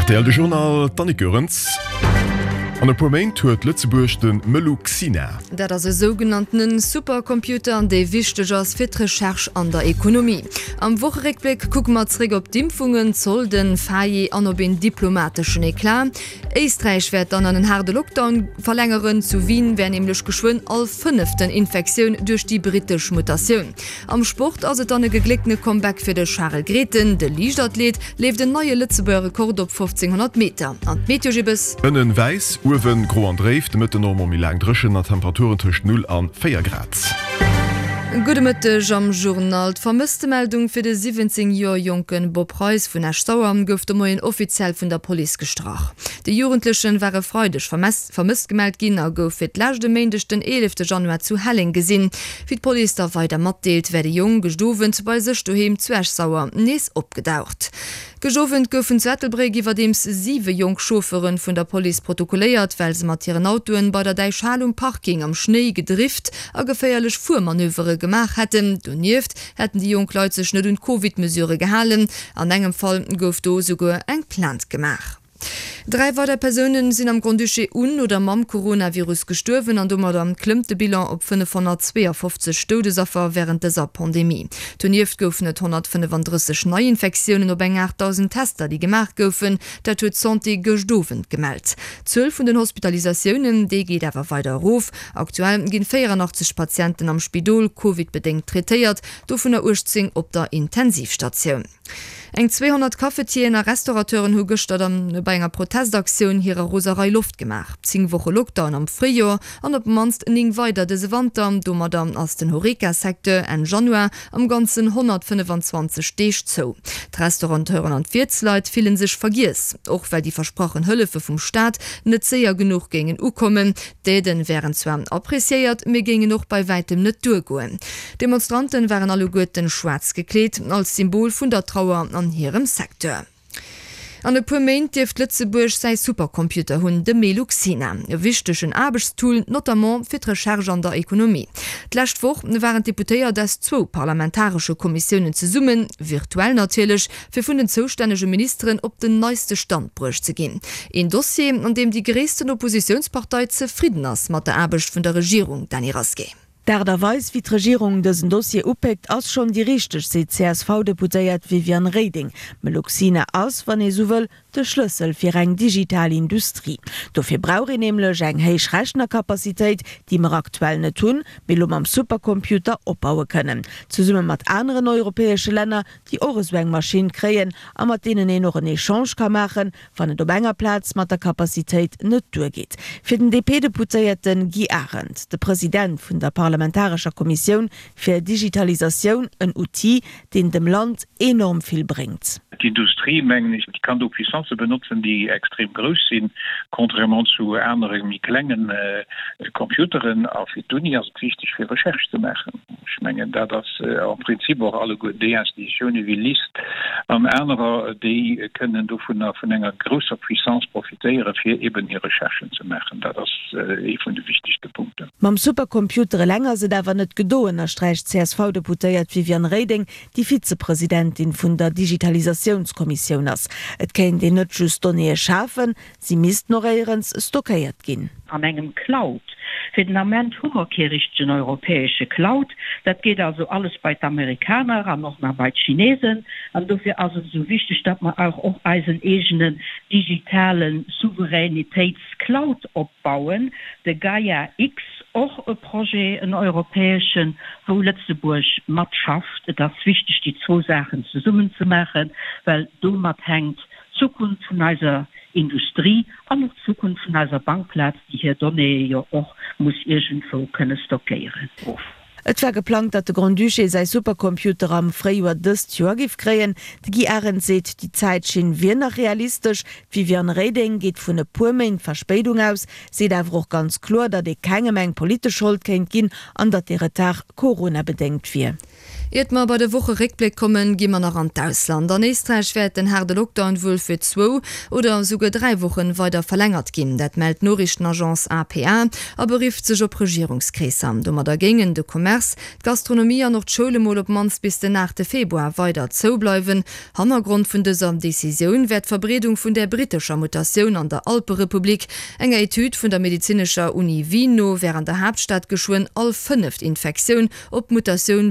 RTL de Journal Tanni Görenz. An der Parlament huet Lützeburg den Meluxina. Dat as se sogenannten Supercomputer an déi wichteg ass fir d'Recherch an der Ökonomie. Am Wocherekblick kuck matrég op d'Impfungen zoll den Faye an op en diplomatischen Eklat. Eistreich werd an einen harde Lockdown verlängeren zu Wien wären nämlich geschwun all 5. Infektion durch die britische Mutation. Am Sport as dann geglickne Comeback für de Charles Greten, de Lichtathlet, lebt den neue Lützeburger Rekord op 1500 Meter. An Meteorgibes Ënnen Weis Uwen Gro an Dreef de Mitte normal mi lang dreschen a Temperaturen tuch 0 an 4 Grad. Gute Mitte am Journal vermisste Meldung für de 17 Jahre jungen Bob Preuß von der Stauer gouft moien offiziell von der Polizei gestrach. Die Jugendlichen waren freudig vermisst gemeldet gin a gouf fir lachte Mändech den 11. Januar zu Helling gesinn. Wie Polizei weiter matdeelt, werde jung gestoven bei sech doheim zuersauer nees opgedaucht. Gejowen goufen Zettelbreg iwwer dems 7 Jungschoferen vun der Polizei protokolléiert, weil se mat ihren Autoen bei der Deichhalung Parking am Schnee gedrift a geféierlech Fuhrmanövere gemacht hätten. Donieft hätten die Jungleute net und Covid-Mesure gehalen. An engem Fall gouf do sogar eng Plant gemacht. 3 war der Personen sind am Grundsche oder mam Coronavirus gestorben an dummer am klimmte Bilan op 552 Todesopfer während dieser Pandemie. Tonieft goufen 135 Neuinfektionen op eng 8000 Tester, die gemacht goufen, dat huet Santé gestoven gemeldt. 12 von den Hospitalisationen, die geht aber weiter ruf. Aktuell gin 84 Patienten am Spidol Covid-bedingt treiert, do vun der Urzing op der Intensivstation. Eng 200 Kaffeetiener Restaurateuren hu gestert bei enger Protestaktion hier Roserei Luft gemacht. 10 Woche Lockdown am Frühjahr an op manst ning weiter de Wandam do madame aus den Horeca-Sektor en Januar am ganzen 125 Stech zo. Die Restauranteuren an Viertzleit fielen sich vergiss, auch weil die versprochen Höllefe vom Staat net sehr genug gingen kommen. Deden wären zwar appreciiert, mir gingen noch bei weitem net durchgoen. Demonstranten waren alle Gurten schwarz gekleet als Symbol vun der Trauer an ihrem Sektor. An de Parlament deft Lützeburg sei Supercomputer hunn de Meluxina, e wichtechen Arbeitstool notamment fir d'Recherche an der Ökonomie. D'Lächtwoch waren Deputéier des 2 parlamentarische Kommissionen ze summen, virtuell natürlich, fir vun den zuständige Ministerin op den neueste Standbruch ze gin. Ein Dossier, an dem die gréessten Oppositionspartei zufrieden ass mat der Arbeit vun der Regierung Dani Raske. Derweis wie die Regierung dessen Dossier upeckt as schon die richtig se CSV-Deputéiert Vivian Reding. Meluxina aus, wann so will, de Schlüssel fir eng digitale Industrie. Dofir brauche nämlich eng heich Rechnerkapazität, die wir aktuell net tun, will am Supercomputer opbauen können. Zusammen mit anderen europäischen Ländern, die auch so eng Maschinen kreen, a mat denen noch einen Echange kann machen, wann et op enger Platz mat der Kapazität net durchgeht. Für den DP-Deputierten Guy Arendt, der Präsident von der Parlamentarischer Kommission für Digitalisation, ein Outil, den dem Land enorm viel bringt. Die Industrie kann du Puissance benutzen, die extrem groß sind, contrairement zu anderen mit kleinen Computern, auf die Uni als wichtig für Recherche zu machen. Ich meine, da das im Prinzip auch alle gute Institutionen wie LIST, andere, die können von einer großen Puissance profitieren, für eben ihre Recherchen zu machen. Das ist von den wichtigsten Punkten. Mam Supercomputer länger se dawer net gedoen, erstreicht CSV-Deputéiert Vivian Reding, die Vizepräsidentin vun der Digitalisationskommission ass. Et kenint de net just Données schafen, sie misst noch eierens stockéiert ginn. An engem Cloud. Für den Amment hummerkirrichten europäische Cloud, das geht also alles bei den Amerikanern, noch mal bei den Chinesen, und dafür also so wichtig, dass man auch einen eigenen digitalen Souveränitätscloud aufbauen, der Gaia X, auch ein Projekt, ein europäischen, wo Lützeburg mit schafft, das ist wichtig, die 2 Sachen zusammen zu machen, weil damit hängt Zukunft von unserer Industrie an noch Zukunft von unserer Bankplatz, die hier Données ja auch muss irgendwo können stockieren. Et war geplant, dat de Grand Duché sei Supercomputer am Freijuar dëst Joer gif kreien. De Guy Arendt seet, die Zeit schien wie nach realistisch. Vivian Reding geht vun e puermain Verspätung aus, seet awer auch ganz klar, dat de keine Menge politische Schuld kennt gin, an dat ihre Tag Corona bedenkt wie. Et mal bei der Woche Rückblick kommen gi man nach an Ausland. An Österreich wird den harte Lockdown wohl für 2 oder sogar 3 Wochen weiter verlängert gehen. Dat meldet Nachrichtenagence APA, aber rief sich op Regierungskrise an. Dummer dagegen de Commerce, Gastronomie an noch Schulemol op mans bis den 8. Februar weiter zu bleiben. Hintergrund von dieser Decision wird Verbreitung von der britischen Mutation an der Alpenrepublik. Enger Etude von der medizinischer Uni Wien während der Hauptstadt geschwoen all 5 Infektionen op Mutation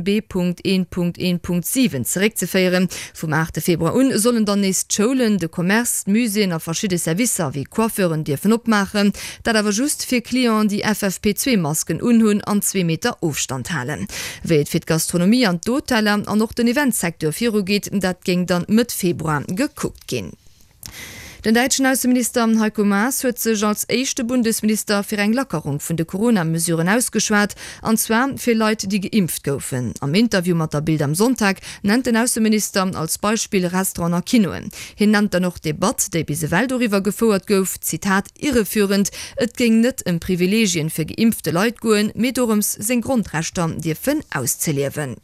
B.1.1.7 zurückzuführen. Vom 8. Februar un sollen dann nächst Schulen, de Commerce, Museen und verschiedene Services wie Coiffeuren dürfen abmachen, da aber just für Klienten die FFP2-Masken unhun an 2 Meter Aufstand halten. Weil für die Gastronomie und Hoteller an noch den Eventsektor für geht, das ging dann mit Februar geguckt gehen. Den deutschen Außenminister Heiko Maas hat sich als erster Bundesminister für eine Lockerung von den Corona-Mesuren ausgeschwart, und zwar für Leute, die geimpft kaufen. Am Interview mit der Bild am Sonntag nennt den Außenminister als Beispiel Restaurant und Kinoen. Hier nennt noch Debatte, die bis Welt darüber gefordert gouf, Zitat, irreführend, es ging nicht um Privilegien für geimpfte Leute gehen, mit darum sind Grundrechte dürfen auszuleben.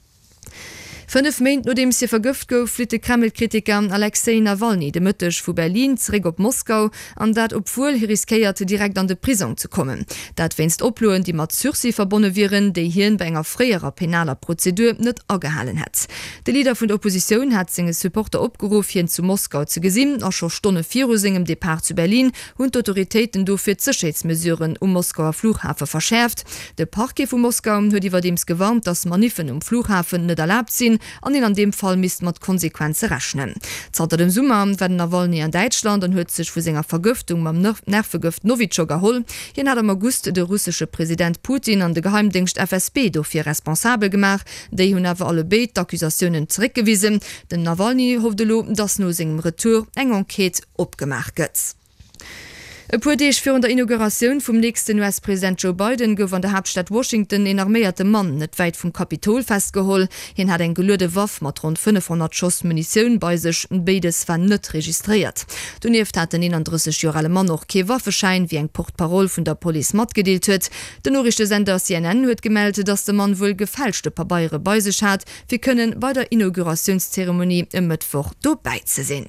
5 Monate nachdem sie vergiftet gouf, flitte Kreml-Kritiker Alexei Nawalny de Müttech vu Berlin zurück op Moskau, an dat obwohl er riskierte direkt an de Prison zu kommen. Dat wennst oploen, die mat Sursi verbunden wären, die hier bei einer freier penaler Prozedur net agehalten hat. Der Leader von der Opposition hat seine Supporter opgerufen, zu Moskau zu gesinn, auch schon Stunde 4 Uhr im Depart zu Berlin und Autoritäten dafür Sicherheitsmesuren Moskauer Flughafen verschärft. Der Parquet von Moskau hat überdems gewarnt, dass Manifen Flughafen nicht erlaubt sind, an dem Fall misst man Konsequenzen rechnen. Zter dem Summer werden Nawalny an Deutschland und hört sich für seiner Vergiftung beim Nervvergift Novichok geholt. Hier hat im August der russische Präsident Putin an der Geheimdienst FSB dafür responsabel gemacht. Die haben aber alle beide Akkusationen zurückgewiesen. Denn Nawalny hoffte, dass nur seinem Retour eine Enquete abgemacht wird. E puer Deeg für der Inauguration vom nächsten US-Präsident Joe Biden gouf an der Hauptstadt Washington en arméierte Mann net weit vom Kapitol festgeholt. Hin hat en gelöde Waff mat rund 500 Schoss Munition bei sich, beides war net registriert. Dunieft hat den 31-jährige Mann noch ke Waffeschein wie eng Portparol vun der Police mat gedeelt huet. Der norrische Sender CNN huet gemeldet, dass der Mann wohl gefälschte Papiere bei sich hat. Wir können bei der Inaugurationszeremonie im Mittwoch dabei zu sehen.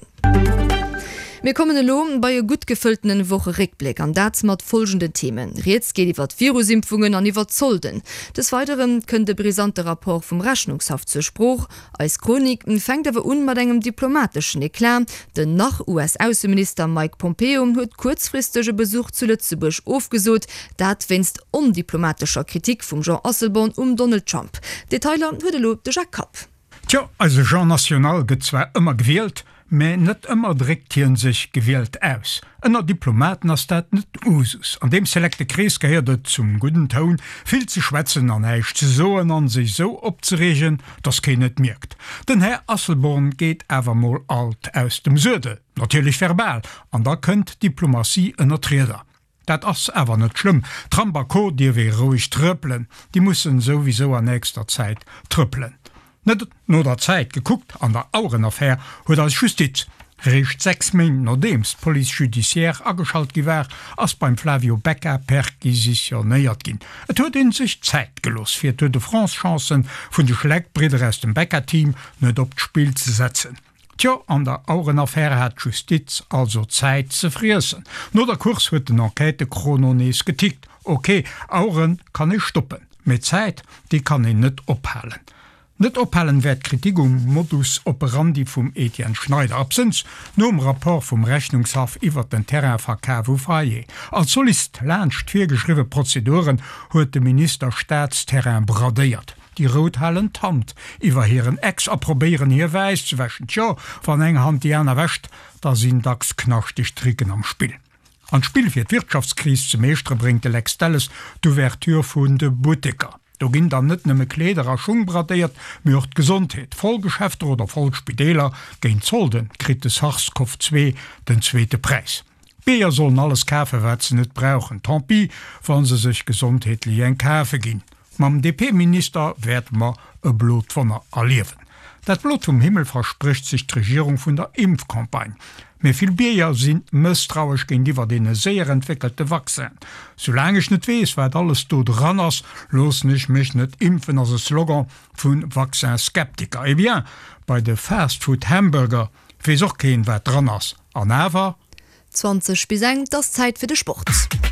Wir kommen lo bei gut gefüllten Woche Rückblick an dat mat folgende Themen. Jetzt geht iwwer Virusimpfungen an iwwer Zolden. Des Weiteren könnte brisante Rapport vom Rechnungshof zu Spruch. Als Chronik fängt aber mat engem diplomatischen Eklat. Den nach US-Außenminister Mike Pompeo huet kurzfristige Besuch zu Lützeburg aufgesucht. Dat wennst undiplomatischer Kritik vom Jean Asselborn Donald Trump. Detailer wurde lob de Jacob. Tja, also Jean National get zwar immer gewählt, me net immer direktieren sich gewählt aus. Einer Diplomaten as dat net Usus. An dem selekte Kreis gehört zum guten Ton, viel zu schwätzen an eich zu soen an sich so opzuregen, dass kein net merkt. Den Herr Asselborn geht evermal alt aus dem Süde. Natürlich verbal, an da könnt Diplomatie ënner Treder. Dat ass ewer net schlimm. Trambako, die wir ruhig tröppeln, die mussen sowieso an nächster Zeit tröppeln. Net no der Zeit geguckt an der Aurenaffäre huet als Justiz recht 6 Minuten nachdems Police Judiciaire ageschalt gewär ass beim Flavio Becker perquisitionéiert ginn. Et huet in sich Zeit gelos fir de France Chancen vun de Schlägbrider aus dem Becker-Team net op d'Spiel zu setzen. Tja, an der Aurenaffäre hat Justiz also Zeit ze friessen. No der Kurs huet den Enquete chrononees getickt. Okay, Auren kann ich stoppen. Mit Zeit, die kann ich net ophalen. Net ophalen werd Kritik Modus operandi vum Etienne Schneider absens, no rapport vum Rechnungshof iwwer den Terrainverkehr vu Faye. Als Solist lerncht 4 geschriwe Prozeduren huet de Minister Staatsterrain bradeiert. Die Rothallen tamt, iwwer hireieren Ex approbieren hier weis zu wäschen. Tja, van eng Hand die einer wäscht, da sind dacks knascht die Stricken am Spiel. An Spiel fir d Wirtschaftskrise zum Meestre bringt de Lex Dallas d'Ouverture vun de Boutiker. Da ginn dann net nëmme Klederer Schung bradeiert, mcht Gesundheit, Vollgeschäfte oder Vollspideler géint Zolden, krit es Sachskopf 2 den zweite Preis. Beier sollen alles Käfe wat ze net brauchen, tant pis, wann se sich gesundheitlich en Käfe ginn. Mam DP-Minister werd ma e Blutwonner erliewen. Dat Blut um Himmel verspricht sich die Regierung vun der Impfkampagne. Mir viel Bier sind misstrauisch gegenüber denen sehr entwickelte Wachsen. Solange ich nicht weiß, wer alles dort dran ist, los nicht mich nicht impfen als Slogan von Vaccin-Skeptiker. Eh bien, bei der Fastfood-Hamburger weiß auch kein, wer dran ist. Und aber 20 bis 1, das Zeit für den Sport.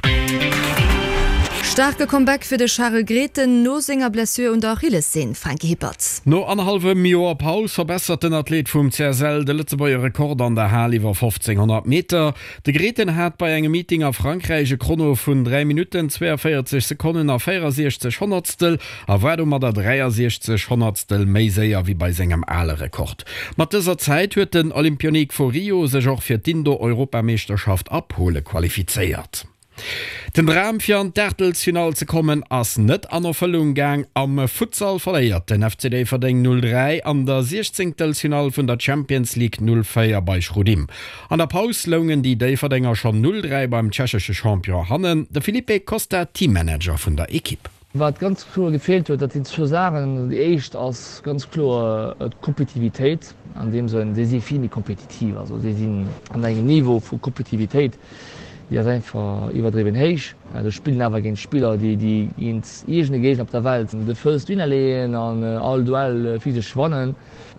Starke Comeback für de Charles Greten, no Singer Blessure und Achillessehnen, Frankie Hippertz. No 1,5 Joer Paus verbessert den Athlet vum CSL de Lützebauer Rekord an der Haarliwer 1500 Meter. De Greten hat bei engem Meeting a Frankreiche Chrono vun 3 Minuten 42 Sekunden a 64 Hundertstel, a war mat der 63 Hundertstel méi séier wie bei segem alle Rekord. Mat dieser Zeit huet den Olympionik vor Rio sech auch fir d'Indo-Europameisterschaft abhole qualifiziert. Den Ram fir an d'Ertelsfinal ze kommen ass net an Erfüllung gang am Futsal verléiert den FCD verdeng 03 an der 16. Final vun der Champions League 04 bei Schrodim. An der Paus longen die Dverdennger schon 03 beim tschechsche Champion hannen, de Philippe Costa Teammanager vun der Equipe. Wat ganz klar gefehlt huet, dat zu sagen echt als ganz klar Kompetitivität an dem se fini kompetitiv, also sie sind an engem Niveau vu Kompetitivität. Ja, einfach überdriven heich. Spielen awer gin Spieler, die ins egene Gegent op der Welt de first Winner lehen an all duell fi schwannen.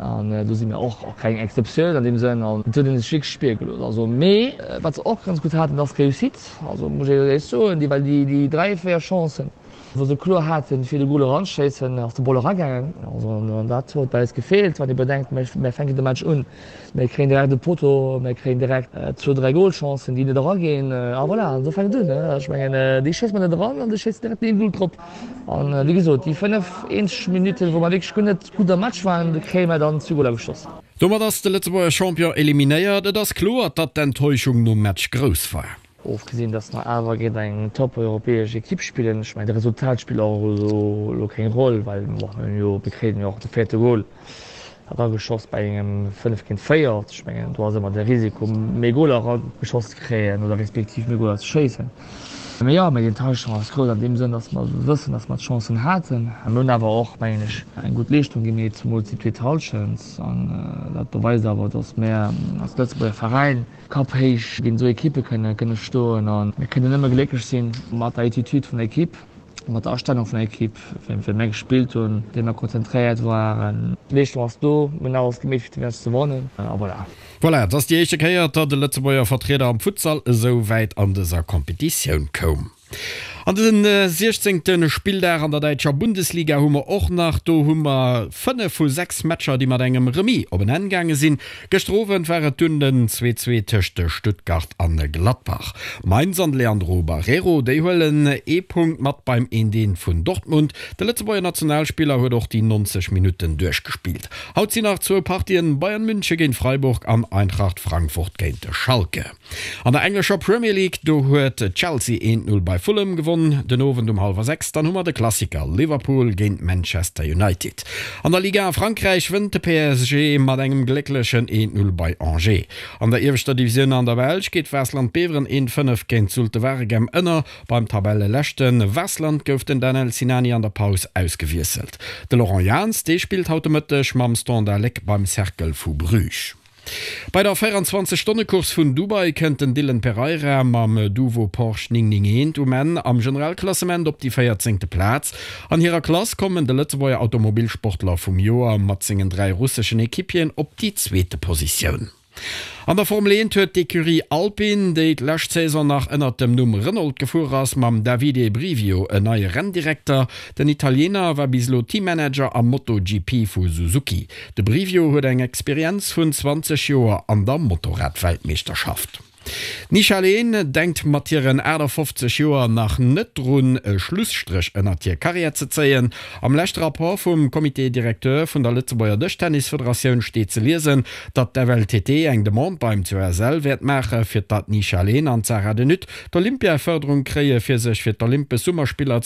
Du si mir auch kein Exception an dem Sinn an den Schickspiegel. Also méi wat auch ganz gut hat das Reussit. Also muss so, weil die 3-4 Chancen. Wo se klo hat fir de gole Randscheessen aus der Bolle rangangen. Dat huet bei gefehlt, wann bedenkt fenke de Match un. Kri direkt de Poto, kri direkt 2-3 Goldchancen, die da gehen. Voilà, so fan dun. Ich mein, die schießt man dran an de schi direkt den Blutrupp. Wie gesagt, die 5 Minuten, wo man wirklich net guter Match waren, de krämer dann zu Go geschossen. Dommer das de letzte Champion eliminéiert, das klo, dat d'Enttäuschung no Match groß war. Gesehen, dass man aber geht ein top europäische Equipe spielen. Ich meine, das Resultat spielt auch so keine Rolle, weil wir bekreden ja auch den 4. Goal. Hat er geschossen bei einem 5-4. Ich meine, du hast immer das Risiko, mehr Goal geschossen zu kriegen oder respektive mehr Goal zu schießen. Aber ja, mit den Teilchancen ist groß in dem Sinne, dass wir wissen, dass wir Chancen hatten. Wir haben aber auch, meine ich, eine gute Leistung gemacht zum Multiple Teilchancen. Und das beweist aber, dass wir als letzter Verein kapheich gegen so Equipe können stehen. Und wir können immer glücklich sein mit der Attitüde von der Equipe. Mit der Ausstellung von der Equipe, wenn wir mehr gespielt und wenn wir konzentriert waren. Nicht was du, genau das gemäß für die zu gewonnen. Aber ja. Voilà, das die erste Kehr, dass der Lützebauer Vertreter am Futsal so weit an dieser Kompetition kommen. An den 16. Spieltag an der Deutscher Bundesliga hummer och nach do hummer 5 vu 6 Matscher, die mat engem Remis op den Engange sinn, gestroen wäre dünnen 2-2 Töchte Stuttgart an Gladbach. Mainz an Leandro Barrero, déi hullen E-Punkt mat beim Indien vun Dortmund. Der Lützebauer Nationalspieler huet doch die 90 Minuten durchgespielt. Haut sie nach 2 Partien Bayern München gegen Freiburg an Eintracht Frankfurt gegen Schalke. An der englischer Premier League do huet Chelsea 1-0 bei Fulham gewonnen. Den Owen um 5:30, dann hummer de Klassiker Liverpool gegen Manchester United. An der Liga Frankreich wënnt de PSG mat engem glücklichen 1-0 bei Angers. An der erster Division an der Welt geht Westland Beveren 1-5 gegen Zulte Waregem ënner. Beim Tabelle Lächten Westland gouf den Daniel Sinani an der Pause ausgewieselt. De Laurent Jans, die spielt automatisch mam Standard beim Cercle vu Bruges. Bei der 24-Stunden-Kurs vun Dubai kennt den Dylan Pereira mam Duvo Porsche 991 am Generalklassement op die 14. Platz. An ihrer Klasse kommen de Lützebauer Automobilsportler vum Joa mat 3 russischen Ekipien op die 2. Position. An der Formel 1 huet d'Ecurie Alpine, déi d'Lächtsaison nach ënner dem Numm Renault gefuhr ass mam Davide Brivio en neue Renndirektor. Den Italiener war bislo Teammanager am MotoGP vu Suzuki. De Brivio huet eng Experiz vun 20 Joer an der Motorradweltmeisterschaft. Nicht allein denkt Mattieren Äder 50 Joer nach netrun Schlussstrich ënner Tier Karriere ze zeien. Am letzten Rapport vom Komitédirekteur von der Lützebauer Tennisföderation steht zu lesen, dat der WTT eng Demand beim CSL wird machen fir dat nicht allein an Zaradenut d'Olympiaförderung kree fir sich fir d'Olympische Sommerspieler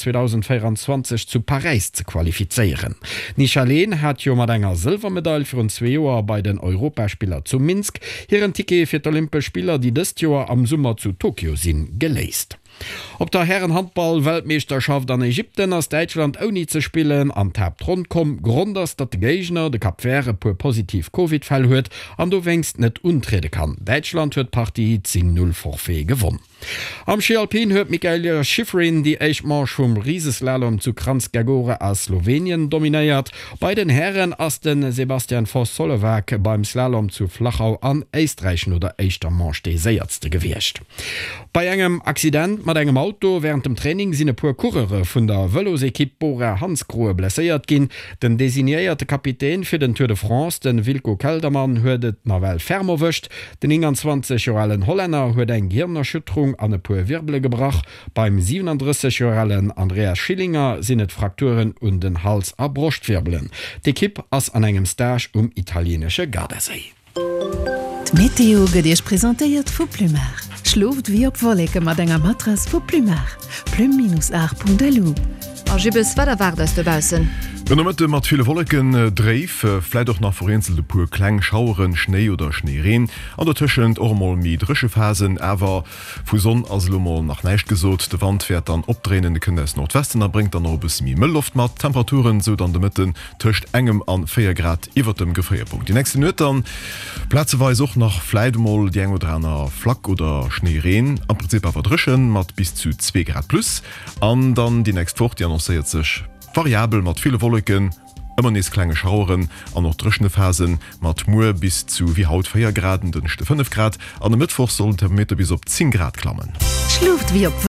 2024 zu Paris zu qualifizieren. Nicht allein hat jo mat enger Silbermedaille für 2 Joer bei den Europaspieler zu Minsk, hier ein Ticket fir d'Olympische Spieler, die Jahr am Sommer zu Tokio sind, geleist. Op der Herrenhandball-Weltmeisterschaft an Ägypten aus Deutschland auch nie zu spielen an Tabtron kom Grund dass dat de Gegner de Kapvere pur positiv COVID-Fall huet an du wengst net untrede kann. Deutschland huet Partie 10-0 Forfait gewonnen. Am Skialpin huet Michaela Schifrin die Eichmarsch vom Rieseslalom zu Kranzgagore aus Slowenien dominiert. Bei den Herren as den Sebastian Voss-Solowak beim Slalom zu Flachau an Eistreichen oder Eichtermarsch de Seiertste gewircht. Bei engem Accident mat engem Auto während dem Training sinne pur Kurere vun der Wëllosekipp Bora Hansgrohe blessiert gin. Den designierte Kapitän fir den Tour de France, den Wilco Keldermann, huedet Nawel fermer wëcht. Den 21-jährigen Holländer huet eng Gehirnerschütterung an e puer Wirbele gebracht. Beim 37-jährigen Andreas Schillinger sinnet Frakturen und den Hals a Brustwirbelen. D'Ekipp ass an engem Stage italiensche Gardasee. Meteo gediech präsentéiert vu Plumar. Schluft wie op Wollecke mat enger Matras vu Plumar. Plum-ar.lu. Gibes wat war das debausen? Wenn mat viele Wolken dreif, vielleicht auch nach vereinzelte pur Klang Schaueren, Schnee oder Schneereen, an der Tischend ormal mit drische Phasen, aber fu Sonn as Lummer nach neicht gesot, de Wand fährt dann opdrehen, de Kinder Nordwesten, er bringt dann noch bis mi Müllluft mat, Temperaturen so dann de Mitten töcht engem an 4 Grad iwwer dem Gefrierpunkt. Die nächsten Nötern Platzweise auch nach Fleidmol, die eng oder Flack oder Schneereen, am Prinzip verdrischen, mat bis zu 2 Grad plus, an dann die nächste Woche, die annonciert sich variabel mat viele Wolken, immer nes kleine Schauren an noch drischende Phasen mat Mu bis zu wie Haut 4 Grad, den 5 Grad, an der Mittwoch sollen Thermometer bis op 10 Grad klammen. Schluft wie op